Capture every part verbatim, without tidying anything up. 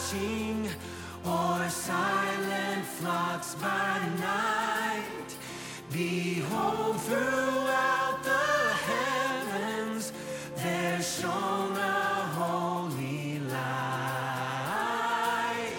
marching or silent flocks by night. Behold, throughout the heavens there shone a holy light.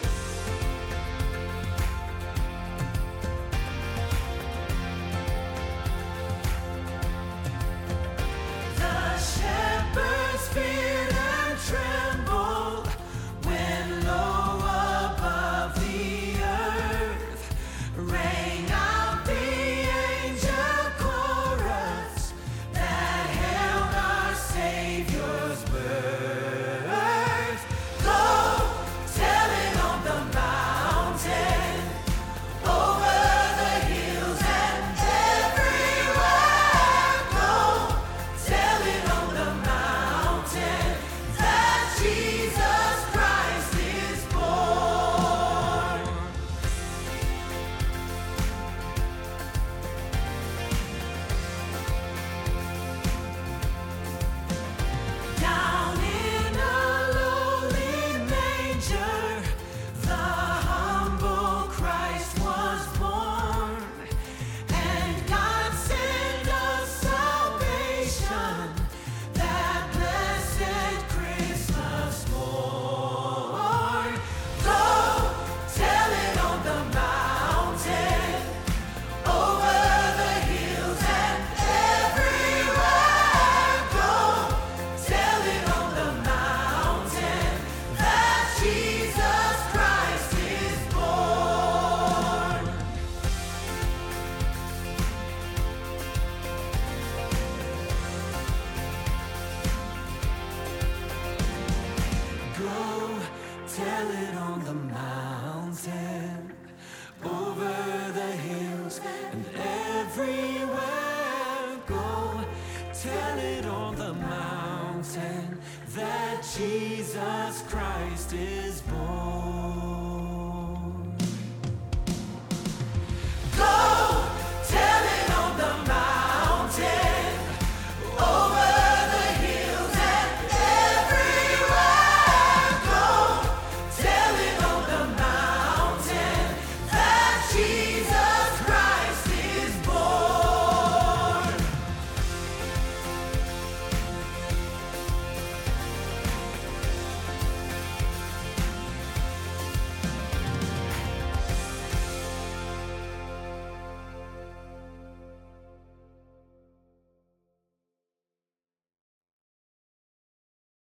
The shepherds feared and trembled when low above the earth rang out the angel chorus that hailed our Savior's birth. Go, tell it on the mountain, over the hills and everywhere. Go, tell it on the mountain that Jesus Christ is born. Down in a lowly manger, the humble Christ was born, and God sent us salvation that blessed Christmas morn. Go, tell it on the mountain, over the hills and everywhere. Go, tell it on the mountain that Jesus Christ is born. Go, tell it on the mountain, over the hills and everywhere. Go, tell it on the mountain that Jesus Christ is